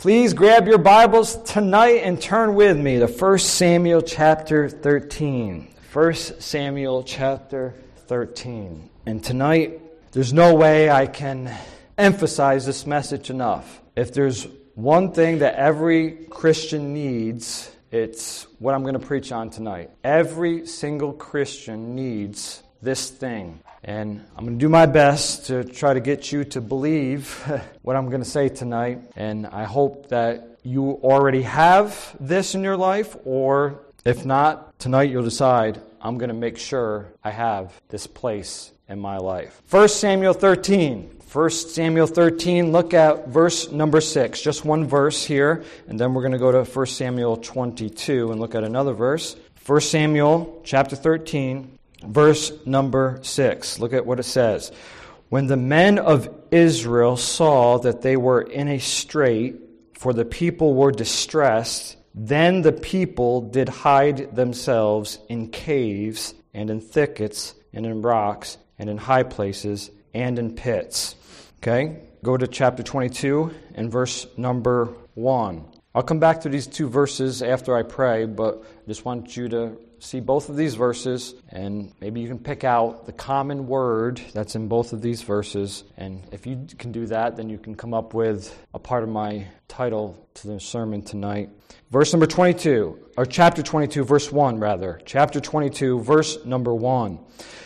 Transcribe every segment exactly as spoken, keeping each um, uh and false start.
Please grab your Bibles tonight and turn with me to First Samuel chapter thirteen. First Samuel chapter thirteen. And tonight, there's no way I can emphasize this message enough. If there's one thing that every Christian needs, it's what I'm going to preach on tonight. Every single Christian needs this thing. And I'm going to do my best to try to get you to believe what I'm going to say tonight. And I hope that you already have this in your life, or if not, tonight you'll decide, I'm going to make sure I have this place in my life. First Samuel thirteen. First Samuel thirteen, look at verse number six. Just one verse here, and then we're going to go to First Samuel twenty-two and look at another verse. First Samuel chapter thirteen, verse number six. Look at what it says. When the men of Israel saw that they were in a strait, for the people were distressed, then the people did hide themselves in caves and in thickets and in rocks and in high places and in pits. Okay, go to chapter twenty-two and verse number one. I'll come back to these two verses after I pray, but I just want you to see both of these verses, and maybe you can pick out the common word that's in both of these verses. And if you can do that, then you can come up with a part of my title to the sermon tonight. Verse number twenty-two, or chapter twenty-two, verse one, rather. Chapter twenty-two, verse number one.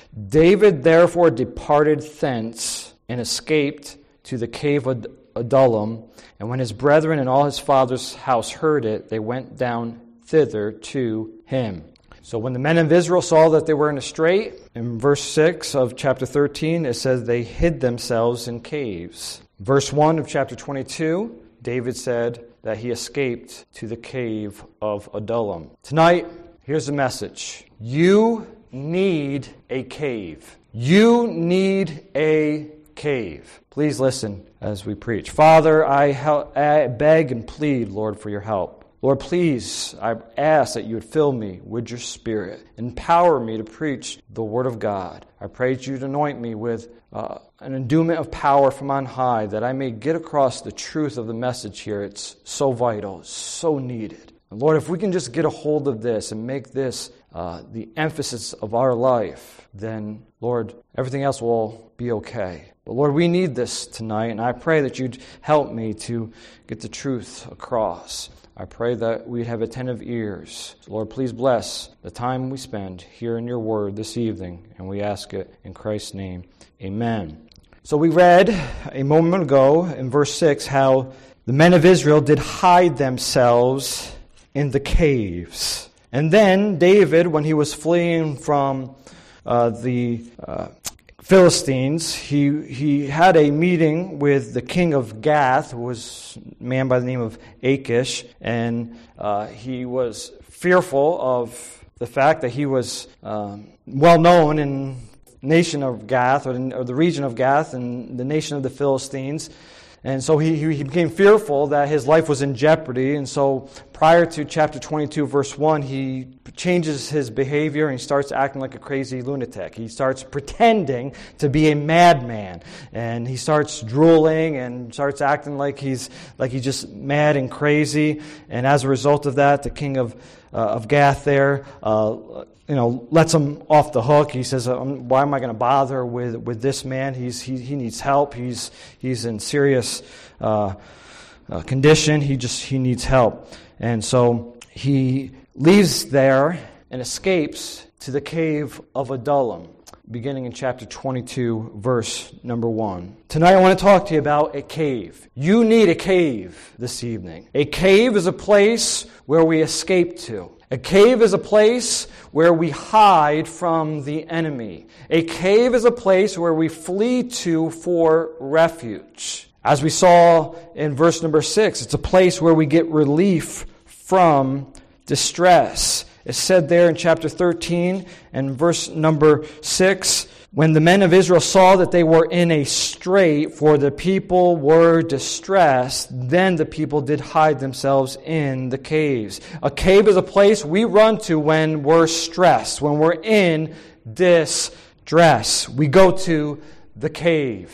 David therefore departed thence and escaped to the cave of Adullam. And when his brethren and all his father's house heard it, they went down thither to him. So when the men of Israel saw that they were in a strait, in verse six of chapter thirteen, it says they hid themselves in caves. Verse one of chapter twenty-two, David said that he escaped to the cave of Adullam. Tonight, here's the message. You need a cave. You need a cave. Please listen as we preach. Father, I, hel- I beg and plead, Lord, for your help. Lord, please, I ask that you would fill me with your Spirit. Empower me to preach the Word of God. I pray that you'd anoint me with uh, an endowment of power from on high, that I may get across the truth of the message here. It's so vital, so needed. And Lord, if we can just get a hold of this and make this uh, the emphasis of our life, then, Lord, everything else will be okay. But Lord, we need this tonight, and I pray that you'd help me to get the truth across. I pray that we'd have attentive ears. So Lord, please bless the time we spend here in your word this evening, and we ask it in Christ's name. Amen. So we read a moment ago in verse six how the men of Israel did hide themselves in the caves. And then David, when he was fleeing from uh, the uh, Philistines, he he had a meeting with the king of Gath, who was a man by the name of Achish, and uh, he was fearful of the fact that he was um, well known in the nation of Gath, or, in, or the region of Gath, and the nation of the Philistines. And so he, he became fearful that his life was in jeopardy. And so prior to chapter twenty-two, verse one, he changes his behavior and he starts acting like a crazy lunatic. He starts pretending to be a madman. And he starts drooling and starts acting like he's like he's just mad and crazy. And as a result of that, the king of uh, of Gath there uh, you know, lets him off the hook. He says, why am I going to bother with, with this man? He's he, he needs help. He's he's in serious uh, uh, condition. He just he needs help. And so he leaves there and escapes to the cave of Adullam, beginning in chapter twenty-two, verse number one. Tonight I want to talk to you about a cave. You need a cave this evening. A cave is a place where we escape to. A cave is a place where we hide from the enemy. A cave is a place where we flee to for refuge. As we saw in verse number six, it's a place where we get relief from distress. It's said there in chapter thirteen and verse number six, when the men of Israel saw that they were in a strait, for the people were distressed, then the people did hide themselves in the caves. A cave is a place we run to when we're stressed, when we're in distress. We go to the cave.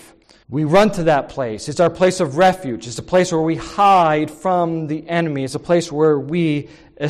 We run to that place. It's our place of refuge. It's a place where we hide from the enemy. It's a place where we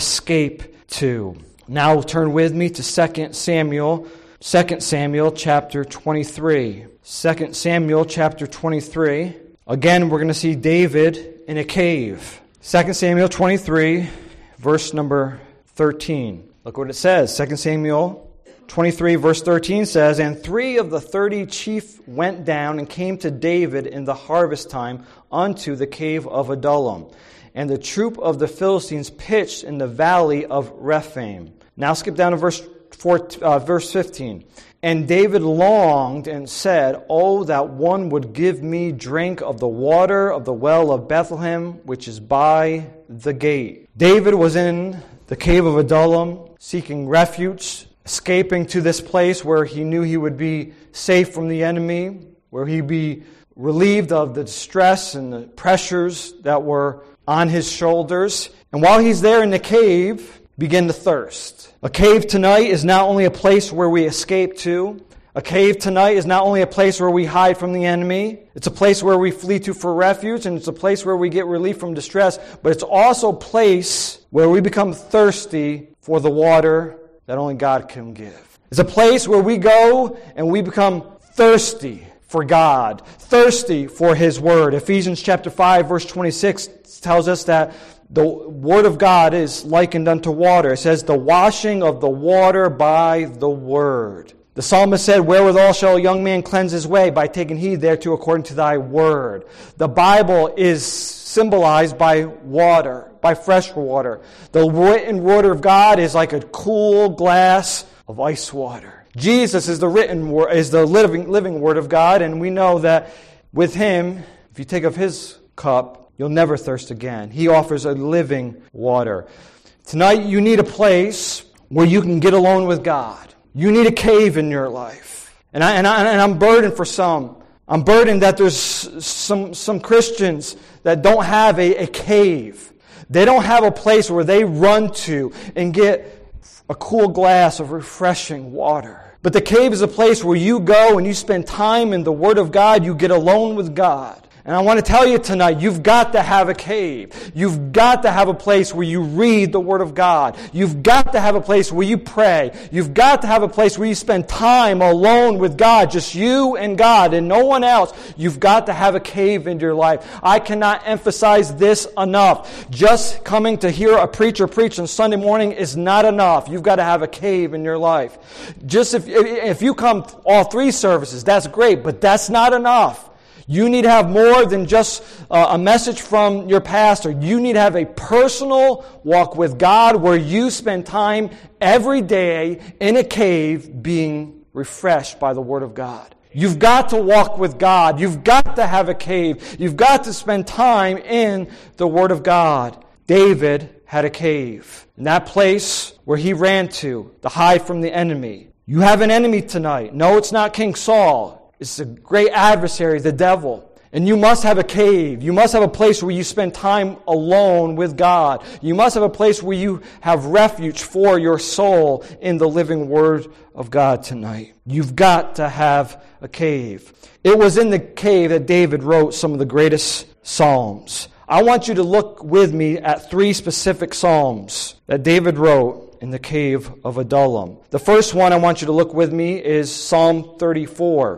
escape to. Now turn with me to Second Samuel, Second Samuel chapter twenty-three. Second Samuel chapter twenty-three. Again, we're going to see David in a cave. Second Samuel twenty-three, verse number thirteen. Look what it says. Second Samuel twenty-three, verse thirteen says, "And three of the thirty chief went down and came to David in the harvest time unto the cave of Adullam. And the troop of the Philistines pitched in the valley of Rephaim." Now skip down to verse four, uh, verse fifteen. "And David longed and said, Oh, that one would give me drink of the water of the well of Bethlehem, which is by the gate." David was in the cave of Adullam, seeking refuge, escaping to this place where he knew he would be safe from the enemy, where he'd be relieved of the distress and the pressures that were on his shoulders. And while he's there in the cave, begin to thirst. A cave tonight is not only a place where we escape to. A cave tonight is not only a place where we hide from the enemy. It's a place where we flee to for refuge, and it's a place where we get relief from distress. But it's also a place where we become thirsty for the water that only God can give. It's a place where we go and we become thirsty for God, thirsty for His Word. Ephesians chapter five, verse twenty-six tells us that the Word of God is likened unto water. It says, the washing of the water by the Word. The psalmist said, "Wherewithal shall a young man cleanse his way? By taking heed thereto according to thy word." The Bible is symbolized by water, by fresh water. The written word of God is like a cool glass of ice water. Jesus is the written word, is the living, living word of God, and we know that with Him, if you take of His cup, you'll never thirst again. He offers a living water. Tonight you need a place where you can get alone with God. You need a cave in your life. And, I, and, I, and I'm burdened for some. I'm burdened that there's some, some Christians that don't have a, a cave. They don't have a place where they run to and get a cool glass of refreshing water. But the cave is a place where you go and you spend time in the Word of God. You get alone with God. And I want to tell you tonight, you've got to have a cave. You've got to have a place where you read the Word of God. You've got to have a place where you pray. You've got to have a place where you spend time alone with God, just you and God and no one else. You've got to have a cave in your life. I cannot emphasize this enough. Just coming to hear a preacher preach on Sunday morning is not enough. You've got to have a cave in your life. Just if, if you come all three services, that's great, but that's not enough. You need to have more than just uh, a message from your pastor. You need to have a personal walk with God where you spend time every day in a cave being refreshed by the Word of God. You've got to walk with God. You've got to have a cave. You've got to spend time in the Word of God. David had a cave. In that place where he ran to to hide from the enemy. You have an enemy tonight. No, it's not King Saul. It's a great adversary, the devil. And you must have a cave. You must have a place where you spend time alone with God. You must have a place where you have refuge for your soul in the living Word of God tonight. You've got to have a cave. It was in the cave that David wrote some of the greatest psalms. I want you to look with me at three specific psalms that David wrote in the cave of Adullam. The first one I want you to look with me is Psalm thirty-four.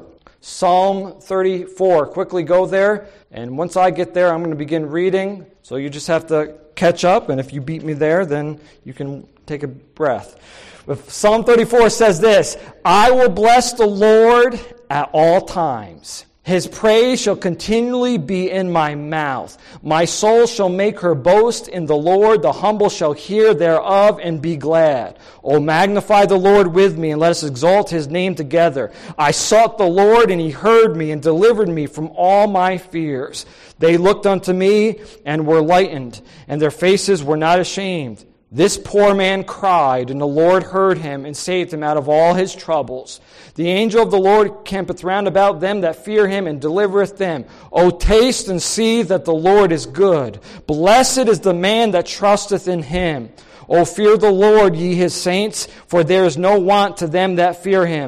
Psalm thirty-four. Quickly go there. And once I get there, I'm going to begin reading. So you just have to catch up. And if you beat me there, then you can take a breath. But Psalm thirty-four says this, "I will bless the Lord at all times. His praise shall continually be in my mouth. My soul shall make her boast in the Lord. The humble shall hear thereof and be glad. O magnify the Lord with me, and let us exalt His name together. I sought the Lord, and He heard me, and delivered me from all my fears. They looked unto me, and were lightened, and their faces were not ashamed. This poor man cried, and the Lord heard him, and saved him out of all his troubles. The angel of the Lord campeth round about them that fear Him, and delivereth them. O taste and see that the Lord is good. Blessed is the man that trusteth in Him. O fear the Lord, ye His saints, for there is no want to them that fear Him.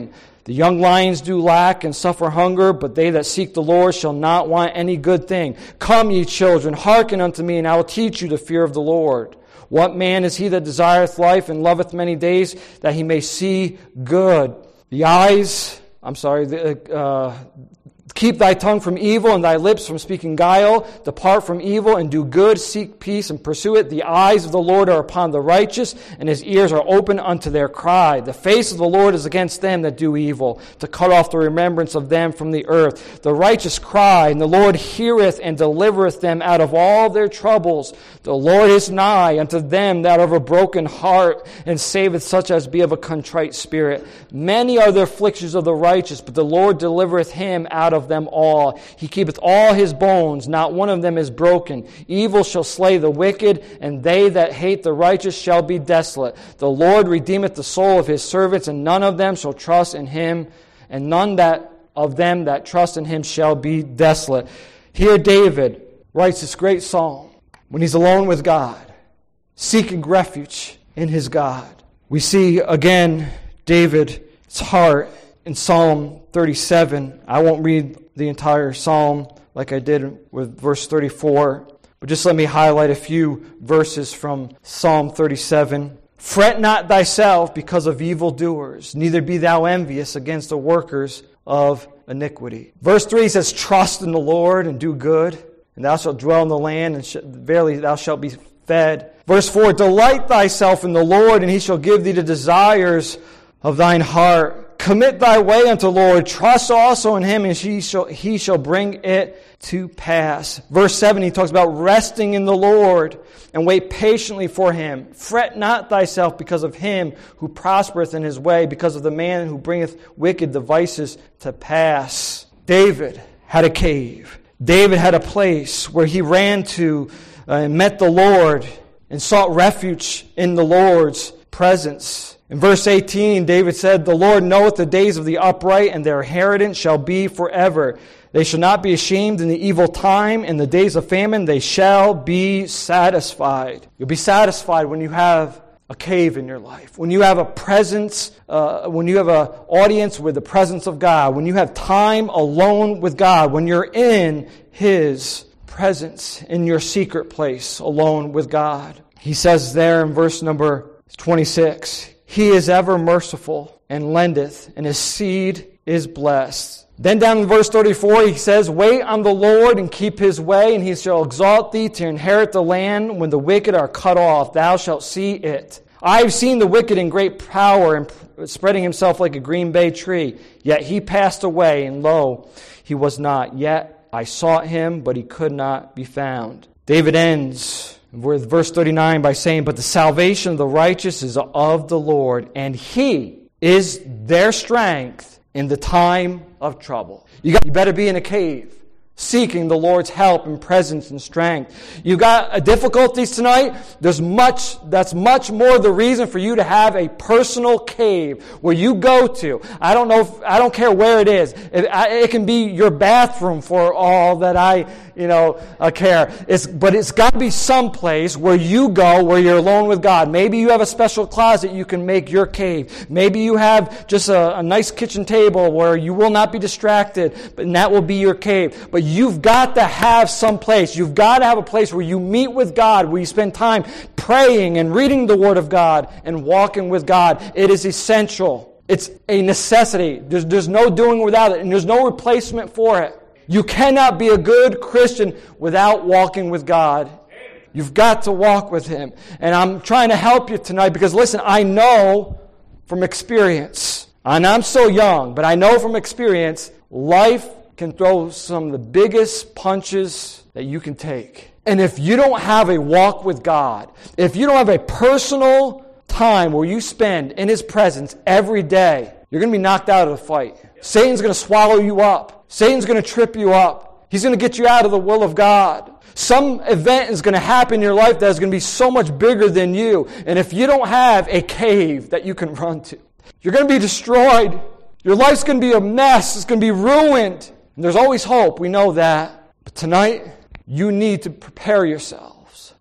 The young lions do lack and suffer hunger, but they that seek the Lord shall not want any good thing. Come, ye children, hearken unto me, and I will teach you the fear of the Lord. What man is he that desireth life and loveth many days, that he may see good? The eyes, I'm sorry, the, uh, keep thy tongue from evil and thy lips from speaking guile. Depart from evil and do good. Seek peace and pursue it. The eyes of the Lord are upon the righteous, and his ears are open unto their cry. The face of the Lord is against them that do evil, to cut off the remembrance of them from the earth. The righteous cry, and the Lord heareth and delivereth them out of all their troubles. The Lord is nigh unto them that are of a broken heart, and saveth such as be of a contrite spirit. Many are the afflictions of the righteous, but the Lord delivereth him out of them all. He keepeth all his bones, not one of them is broken. Evil shall slay the wicked, and they that hate the righteous shall be desolate. The Lord redeemeth the soul of his servants, and none of them shall trust in him, and none that of them that trust in him shall be desolate. Here David writes this great psalm when he's alone with God, seeking refuge in his God. We see again David's heart in Psalm thirty-seven. I won't read the entire psalm like I did with verse thirty-four, but just let me highlight a few verses from Psalm thirty-seven. Fret not thyself because of evildoers, neither be thou envious against the workers of iniquity. Verse three says, trust in the Lord and do good, and thou shalt dwell in the land, and sh- verily thou shalt be fed. Verse four, delight thyself in the Lord, and he shall give thee the desires of thine heart. Commit thy way unto the Lord. Trust also in him, and he shall, he shall bring it to pass. Verse seven, he talks about resting in the Lord and wait patiently for him. Fret not thyself because of him who prospereth in his way, because of the man who bringeth wicked devices to pass. David had a cave. David had a place where he ran to uh, and met the Lord and sought refuge in the Lord's presence. In verse eighteen, David said, the Lord knoweth the days of the upright, and their inheritance shall be forever. They shall not be ashamed in the evil time. In the days of famine they shall be satisfied. You'll be satisfied when you have a cave in your life, when you have a presence, uh, when you have an audience with the presence of God, when you have time alone with God, when you're in his presence, in your secret place alone with God. He says there in verse number twenty-six, he is ever merciful and lendeth, and his seed is blessed. Then down in verse thirty-four, he says, wait on the Lord and keep his way, and he shall exalt thee to inherit the land. When the wicked are cut off, thou shalt see it. I have seen the wicked in great power and spreading himself like a green bay tree. Yet he passed away, and lo, he was not. Yet I sought him, but he could not be found. David ends with verse thirty-nine by saying, but the salvation of the righteous is of the Lord, and he is their strength in the time of trouble. You, got, you better be in a cave, seeking the Lord's help and presence and strength. You got uh, difficulties tonight? There's much, that's much more the reason for you to have a personal cave where you go to. I don't know, if, I don't care where it is. It, it can be your bathroom for all that I, you know, uh, care. It's, but it's got to be someplace where you go, where you're alone with God. Maybe you have a special closet you can make your cave. Maybe you have just a, a nice kitchen table where you will not be distracted, but and that will be your cave. But you've got to have some place. You've got to have a place where you meet with God, where you spend time praying and reading the Word of God and walking with God. It is essential. It's a necessity. There's, there's no doing without it, and there's no replacement for it. You cannot be a good Christian without walking with God. You've got to walk with him. And I'm trying to help you tonight because, listen, I know from experience, and I'm so young, but I know from experience, life can throw some of the biggest punches that you can take. And if you don't have a walk with God, if you don't have a personal time where you spend in his presence every day, you're going to be knocked out of the fight. Satan's going to swallow you up. Satan's going to trip you up. He's going to get you out of the will of God. Some event is going to happen in your life that is going to be so much bigger than you. And if you don't have a cave that you can run to, you're going to be destroyed. Your life's going to be a mess. It's going to be ruined. And there's always hope. We know that. But tonight, you need to prepare yourselves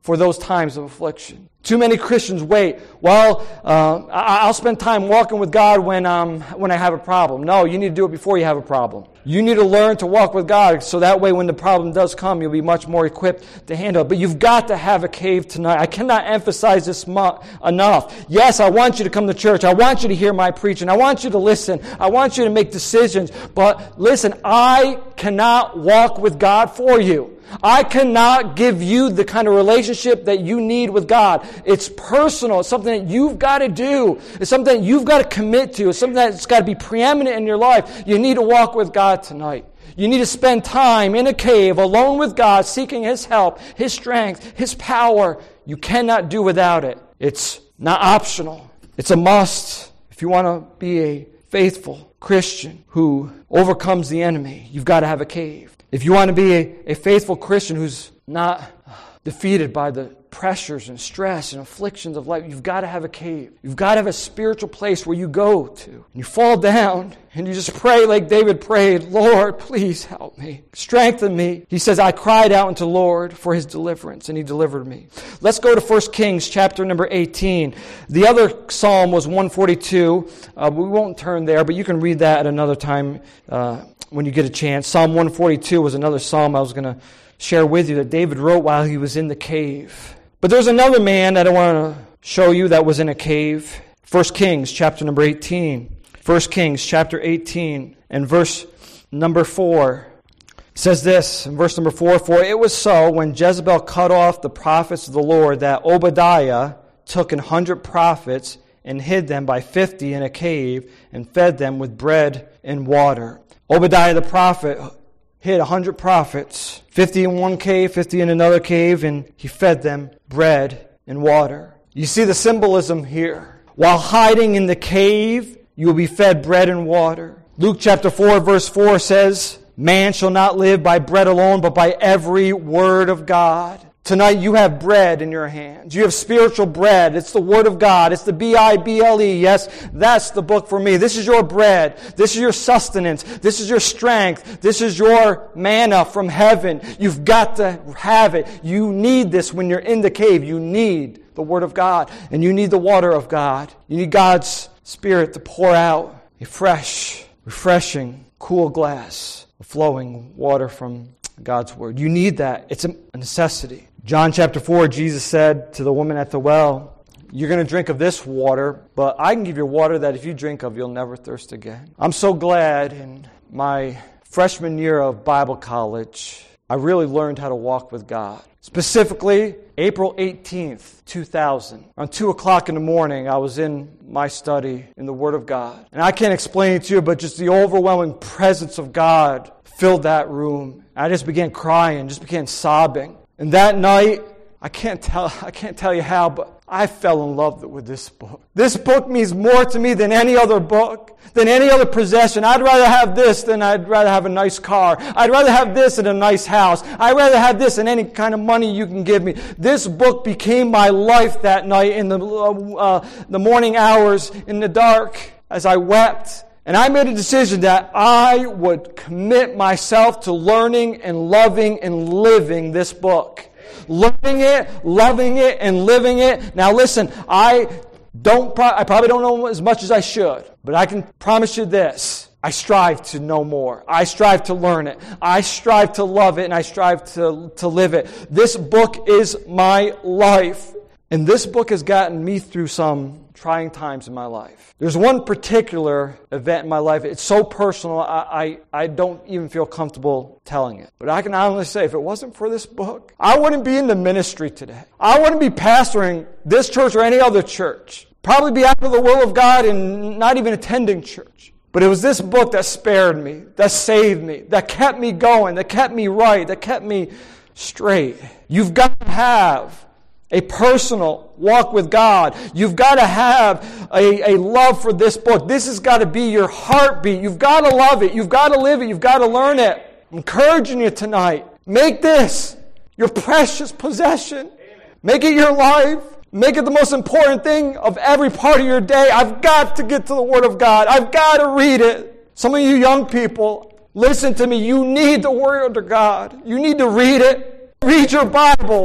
for those times of affliction. Too many Christians wait. Well, uh, I'll spend time walking with God when um, when I have a problem. No, you need to do it before you have a problem. You need to learn to walk with God so that way when the problem does come, you'll be much more equipped to handle it. But you've got to have a cave tonight. I cannot emphasize this mu- enough. Yes, I want you to come to church. I want you to hear my preaching. I want you to listen. I want you to make decisions. But listen, I cannot walk with God for you. I cannot give you the kind of relationship that you need with God. It's personal. It's something that you've got to do. It's something that you've got to commit to. It's something that's got to be preeminent in your life. You need to walk with God tonight. You need to spend time in a cave alone with God, seeking His help, His strength, His power. You cannot do without it. It's not optional. It's a must. If you want to be a faithful Christian who overcomes the enemy, you've got to have a cave. If you want to be a, a faithful Christian who's not defeated by the pressures and stress and afflictions of life, you've got to have a cave. You've got to have a spiritual place where you go to. And you fall down and you just pray like David prayed, Lord, please help me. Strengthen me. He says, I cried out unto the Lord for His deliverance, and He delivered me. Let's go to First Kings chapter number eighteen. The other psalm was one forty-two. Uh, we won't turn there, but you can read that at another time uh, when you get a chance. Psalm one forty-two was another psalm I was going to share with you that David wrote while he was in the cave. But there's another man that I want to show you that was in a cave. First Kings chapter number eighteen. First Kings chapter eighteen and verse number four. It says this in verse number four, For it was so when Jezebel cut off the prophets of the Lord that Obadiah took an hundred prophets and hid them by fifty in a cave and fed them with bread and water. Obadiah the prophet hid a hundred prophets, fifty in one cave, fifty in another cave, and he fed them bread and water. You see the symbolism here. While hiding in the cave, you will be fed bread and water. Luke chapter four, verse four says, Man shall not live by bread alone, but by every word of God. Tonight you have bread in your hands. You have spiritual bread. It's the Word of God. It's the B I B L E. Yes, that's the book for me. This is your bread. This is your sustenance. This is your strength. This is your manna from heaven. You've got to have it. You need this when you're in the cave. You need the Word of God. And you need the water of God. You need God's Spirit to pour out a fresh, refreshing, cool glass of flowing water from God's Word. You need that. It's a necessity. John chapter four, Jesus said to the woman at the well, You're going to drink of this water, but I can give you water that if you drink of, you'll never thirst again. I'm so glad in my freshman year of Bible college, I really learned how to walk with God. Specifically, April eighteenth, two thousand. Around two o'clock in the morning, I was in my study in the Word of God. And I can't explain it to you, but just the overwhelming presence of God filled that room. I just began crying, just began sobbing. And that night, I can't tell I can't tell you how, but I fell in love with this book. This book means more to me than any other book, than any other possession. I'd rather have this than I'd rather have a nice car. I'd rather have this than a nice house. I'd rather have this than any kind of money you can give me. This book became my life that night in the uh, the morning hours in the dark as I wept. And I made a decision that I would commit myself to learning and loving and living this book. Learning it, loving it, and living it. Now listen, I don't. Pro- I probably don't know as much as I should, but I can promise you this. I strive to know more. I strive to learn it. I strive to love it, and I strive to, to live it. This book is my life. And this book has gotten me through some trying times in my life. There's one particular event in my life. It's so personal, I, I, I don't even feel comfortable telling it. But I can honestly say, if it wasn't for this book, I wouldn't be in the ministry today. I wouldn't be pastoring this church or any other church. Probably be out of the will of God and not even attending church. But it was this book that spared me, that saved me, that kept me going, that kept me right, that kept me straight. You've got to have a personal walk with God. You've got to have a, a love for this book. This has got to be your heartbeat. You've got to love it. You've got to live it. You've got to learn it. I'm encouraging you tonight. Make this your precious possession. Make it your life. Make it the most important thing of every part of your day. I've got to get to the Word of God. I've got to read it. Some of you young people, listen to me. You need the Word of God. You need to read it. Read your Bible.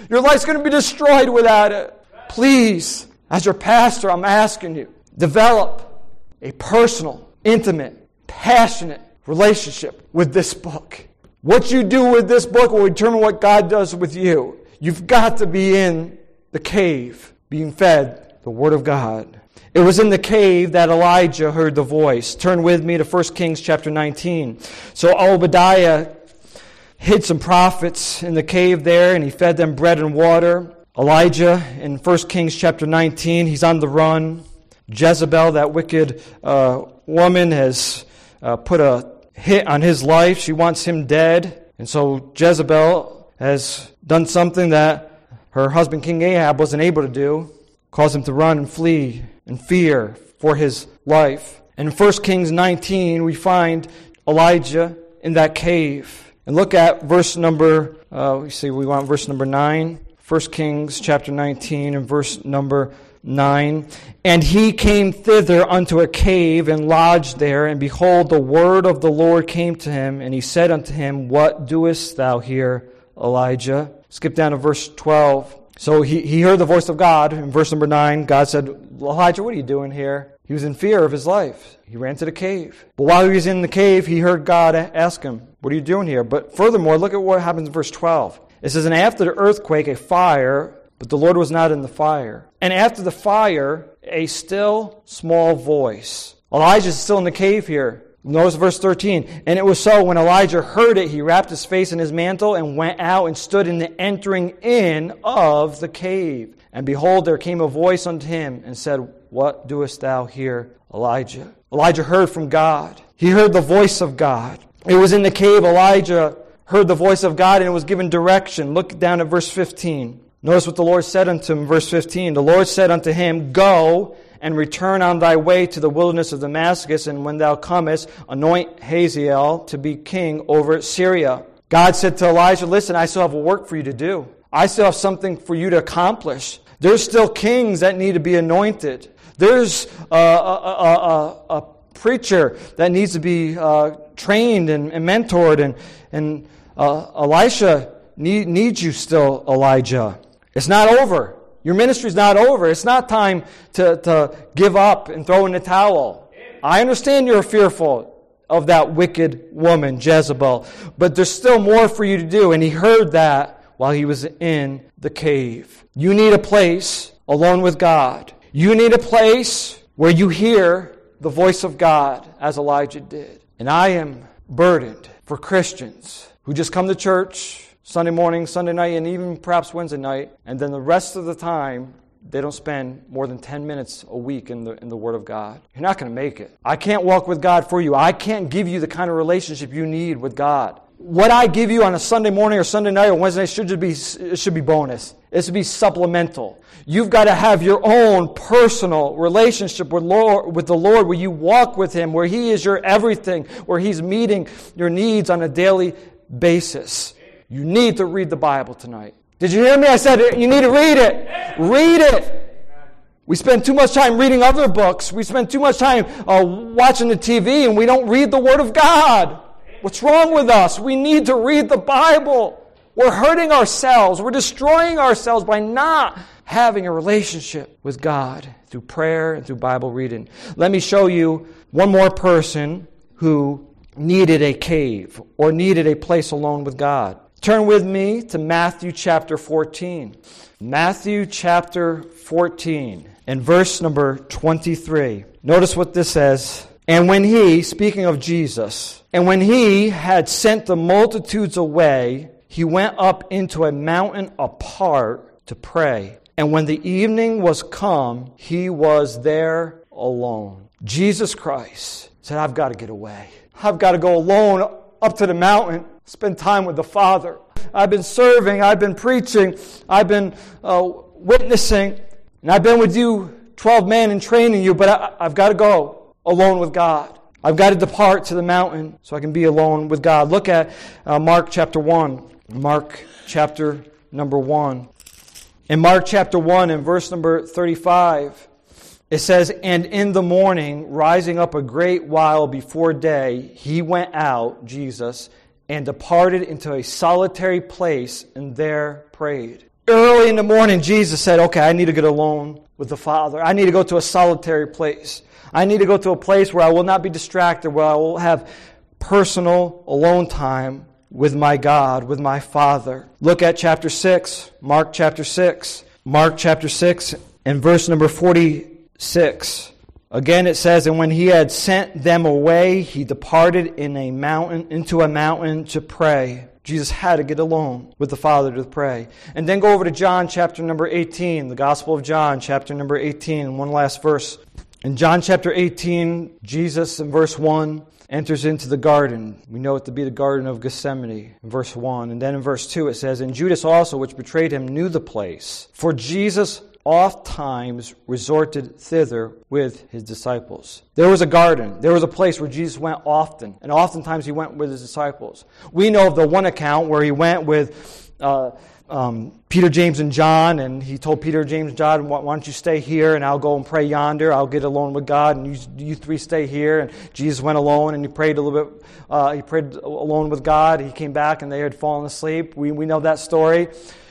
Your life's going to be destroyed without it. Please, as your pastor, I'm asking you, develop a personal, intimate, passionate relationship with this book. What you do with this book will determine what God does with you. You've got to be in the cave, being fed the Word of God. It was in the cave that Elijah heard the voice. Turn with me to First Kings chapter nineteen. So Obadiah hid some prophets in the cave there, and he fed them bread and water. Elijah, in First Kings chapter nineteen, he's on the run. Jezebel, that wicked uh, woman, has uh, put a hit on his life. She wants him dead. And so Jezebel has done something that her husband King Ahab wasn't able to do, caused him to run and flee in fear for his life. And in First Kings nineteen, we find Elijah in that cave. And look at verse number, uh, we see we want verse number nine. First Kings chapter nineteen and verse number nine. And he came thither unto a cave and lodged there, and behold, the word of the Lord came to him, and he said unto him, What doest thou here, Elijah? Skip down to verse twelve. So he, he heard the voice of God. In verse number nine, God said, Elijah, what are you doing here? He was in fear of his life. He ran to the cave. But while he was in the cave, he heard God ask him, What are you doing here? But furthermore, look at what happens in verse twelve. It says, And after the earthquake, a fire, but the Lord was not in the fire. And after the fire, a still small voice. Elijah is still in the cave here. Notice verse thirteen. And it was so, when Elijah heard it, he wrapped his face in his mantle and went out and stood in the entering in of the cave. And behold, there came a voice unto him and said, What doest thou here, Elijah? Elijah heard from God. He heard the voice of God. It was in the cave Elijah heard the voice of God and was given direction. Look down at verse fifteen. Notice what the Lord said unto him, verse fifteen. The Lord said unto him, Go and return on thy way to the wilderness of Damascus, and when thou comest, anoint Hazael to be king over Syria. God said to Elijah, Listen, I still have a work for you to do. I still have something for you to accomplish. There's still kings that need to be anointed. There's a, a, a, a, a preacher that needs to be uh, trained and, and mentored, and, and uh, Elisha need, needs you still, Elijah. It's not over. Your ministry's not over. It's not time to, to give up and throw in the towel. I understand you're fearful of that wicked woman, Jezebel, but there's still more for you to do. And he heard that while he was in the cave. You need a place alone with God. You need a place where you hear the voice of God, as Elijah did. And I am burdened for Christians who just come to church Sunday morning, Sunday night, and even perhaps Wednesday night, and then the rest of the time, they don't spend more than ten minutes a week in the in the Word of God. You're not going to make it. I can't walk with God for you. I can't give you the kind of relationship you need with God. What I give you on a Sunday morning or Sunday night or Wednesday night should just be it should be bonus. It should be supplemental. You've got to have your own personal relationship with Lord, with the Lord, where you walk with Him, where He is your everything, where He's meeting your needs on a daily basis. You need to read the Bible tonight. Did you hear me? I said you need to read it. Read it. We spend too much time reading other books. We spend too much time uh, watching the T V, and we don't read the Word of God. What's wrong with us? We need to read the Bible. We're hurting ourselves. We're destroying ourselves by not having a relationship with God through prayer and through Bible reading. Let me show you one more person who needed a cave or needed a place alone with God. Turn with me to Matthew chapter fourteen. Matthew chapter fourteen and verse number twenty-three. Notice what this says. And when he, speaking of Jesus, and when he had sent the multitudes away, he went up into a mountain apart to pray. And when the evening was come, he was there alone. Jesus Christ said, I've got to get away. I've got to go alone up to the mountain, spend time with the Father. I've been serving, I've been preaching, I've been uh, witnessing, and I've been with you, twelve men, and training you, but I, I've got to go alone with God. I've got to depart to the mountain so I can be alone with God. Look at uh, Mark chapter one. Mark chapter number one. In Mark chapter one and verse number thirty-five, it says, And in the morning, rising up a great while before day, he went out, Jesus, and departed into a solitary place and there prayed. Early in the morning, Jesus said, okay, I need to get alone with the Father. I need to go to a solitary place. I need to go to a place where I will not be distracted, where I will have personal alone time with my God, with my Father. Look at chapter six, Mark chapter six. Mark chapter six and verse number forty-six. Again it says, and when he had sent them away, he departed in a mountain, into a mountain to pray. Jesus had to get alone with the Father to pray. And then go over to John chapter number eighteen, the Gospel of John chapter number eighteen, one last verse. In John chapter eighteen, Jesus in verse one enters into the garden. We know it to be the Garden of Gethsemane in verse one. And then in verse two it says, and Judas also, which betrayed him, knew the place. For Jesus oft times resorted thither with his disciples. There was a garden. There was a place where Jesus went often. And oftentimes he went with his disciples. We know of the one account where he went with uh, um, Peter, James, and John. And he told Peter, James, and John, why don't you stay here and I'll go and pray yonder. I'll get alone with God and you, you three stay here. And Jesus went alone and he prayed a little bit. Uh, he prayed alone with God. He came back and they had fallen asleep. We, we know that story.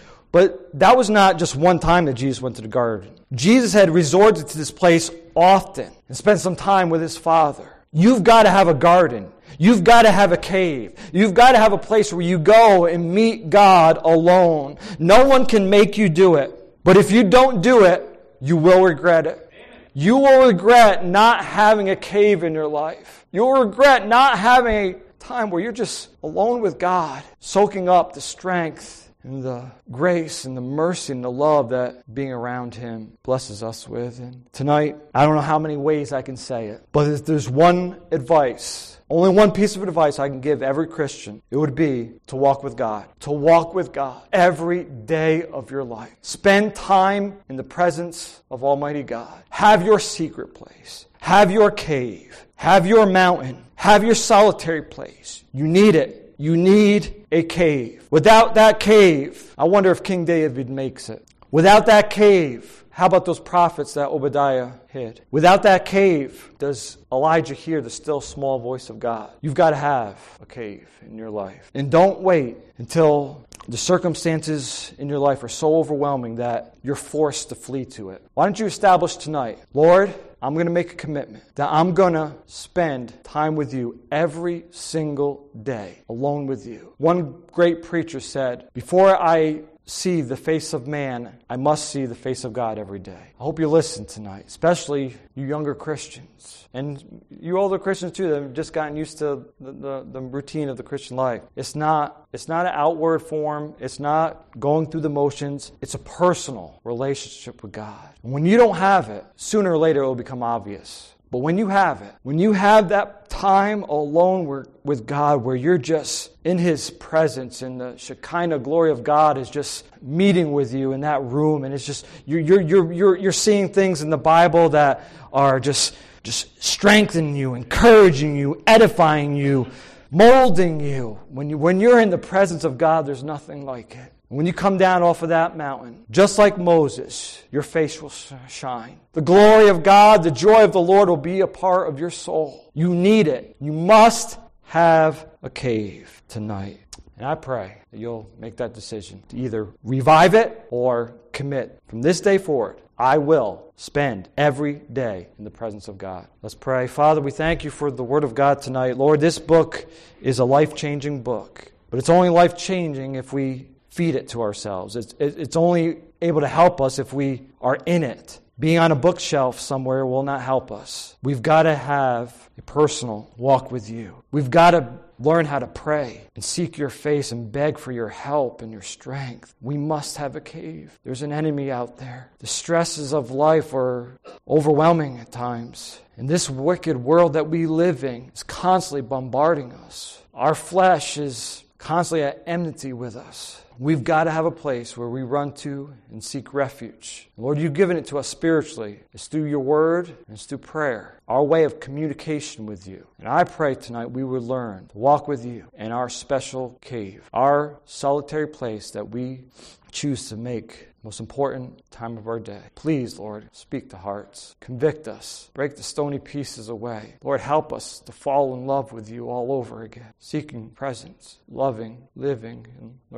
But that was not just one time that Jesus went to the garden. Jesus had resorted to this place often and spent some time with his Father. You've got to have a garden. You've got to have a cave. You've got to have a place where you go and meet God alone. No one can make you do it. But if you don't do it, you will regret it. You will regret not having a cave in your life. You will regret not having a time where you're just alone with God, soaking up the strength and the grace and the mercy and the love that being around him blesses us with. And tonight, I don't know how many ways I can say it, but if there's one advice, only one piece of advice I can give every Christian, it would be to walk with God. To walk with God every day of your life. Spend time in the presence of Almighty God. Have your secret place. Have your cave. Have your mountain. Have your solitary place. You need it. You need a cave. Without that cave, I wonder if King David makes it. Without that cave, how about those prophets that Obadiah hid? Without that cave, does Elijah hear the still small voice of God? You've got to have a cave in your life. And don't wait until the circumstances in your life are so overwhelming that you're forced to flee to it. Why don't you establish tonight, Lord, I'm going to make a commitment that I'm going to spend time with you every single day, alone with you. One great preacher said, before I see the face of man, I must see the face of God every day. I hope you listen tonight, especially you younger Christians. And you older Christians too that have just gotten used to the, the, the routine of the Christian life. It's not, it's not an outward form. It's not going through the motions. It's a personal relationship with God. And when you don't have it, sooner or later it will become obvious. But when you have it, when you have that time alone with God where you're just in His presence and the Shekinah glory of God is just meeting with you in that room, and it's just you're you're you're you're, you're seeing things in the Bible that are just just strengthening you, encouraging you, edifying you, molding you. When you when you're in the presence of God, there's nothing like it. When you come down off of that mountain, just like Moses, your face will shine. The glory of God, the joy of the Lord will be a part of your soul. You need it. You must have a cave tonight. And I pray that you'll make that decision to either revive it or commit. From this day forward, I will spend every day in the presence of God. Let's pray. Father, we thank you for the Word of God tonight. Lord, this book is a life-changing book. But it's only life-changing if we feed it to ourselves. It's, it's only able to help us if we are in it. Being on a bookshelf somewhere will not help us. We've got to have a personal walk with you. We've got to learn how to pray and seek your face and beg for your help and your strength. We must have a cave. There's an enemy out there. The stresses of life are overwhelming at times. And this wicked world that we live in is constantly bombarding us. Our flesh is constantly at enmity with us. We've got to have a place where we run to and seek refuge. Lord, you've given it to us spiritually. It's through your word and it's through prayer, our way of communication with you. And I pray tonight we would learn to walk with you in our special cave, our solitary place that we choose to make most important time of our day. Please, Lord, speak to hearts. Convict us. Break the stony pieces away. Lord, help us to fall in love with you all over again. Seeking presence, loving, living, and learning your word.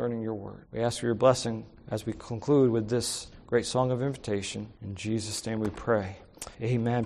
word. We ask for your blessing as we conclude with this great song of invitation. In Jesus' name we pray. Amen.